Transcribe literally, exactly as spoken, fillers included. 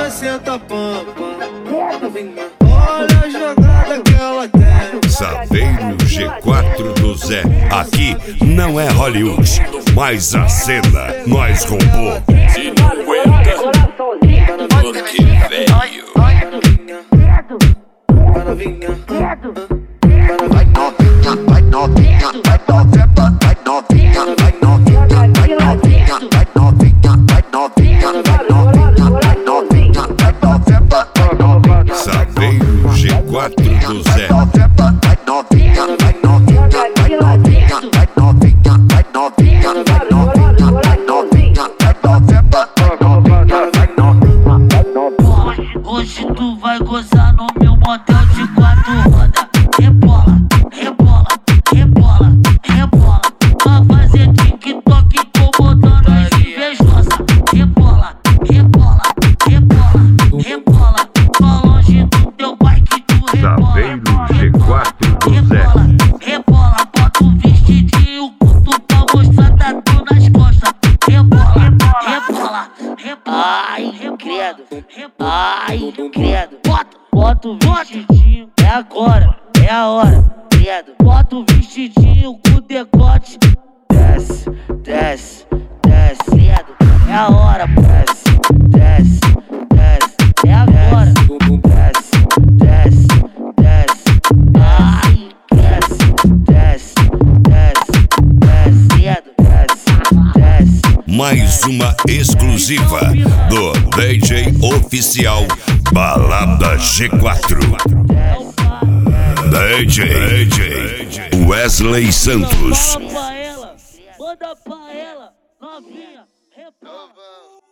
ela senta pampa. Olha a jogada que ela tem. Saveiro G quatro do Zé. Aqui não é Hollywood, mas a cena nós roubou. Se não aguenta, porque velho. Vai novinha, Vai novinha, vai novinha, vai novinha, vai novinha, vai novinha, vai novinha, vai novinha, vai novinha, vai novinha, vai novinha, vai novinha. Saveiro G quatro do Zé. Vai novinha, vai novinha, vai novinha, vai novinha, vai novinha, vai novinha, vai novinha, vai novinha. Hoje tu vai gozar no meu motel de quatro rodas. Rebola, rebola, rebola, rebola. Pra fazer TikTok incomodando as invejosas. Rebola, rebola, rebola, rebola. Tô longe do teu pai que tu rebola. Saveiro G quatro do Zé. Rebola, rebola, bota o vestidinho curto pra mostrar tatu nas costas. Rebola, rebola, rebola. Ai, credo, ai, credo. Bota, bota o vestidinho, é agora, é a hora, credo. Bota o vestidinho com decote. Desce, desce, desce, credo. É a hora, desce, desce, desce. É agora, desce, desce, desce. Ai, desce, desce, desce, desce, credo, desce, desce. Mais uma exclusiva do D J oficial Balada G quatro. D J, D J Wesley Santos. Manda pra ela, manda pra ela, novinha, rebola.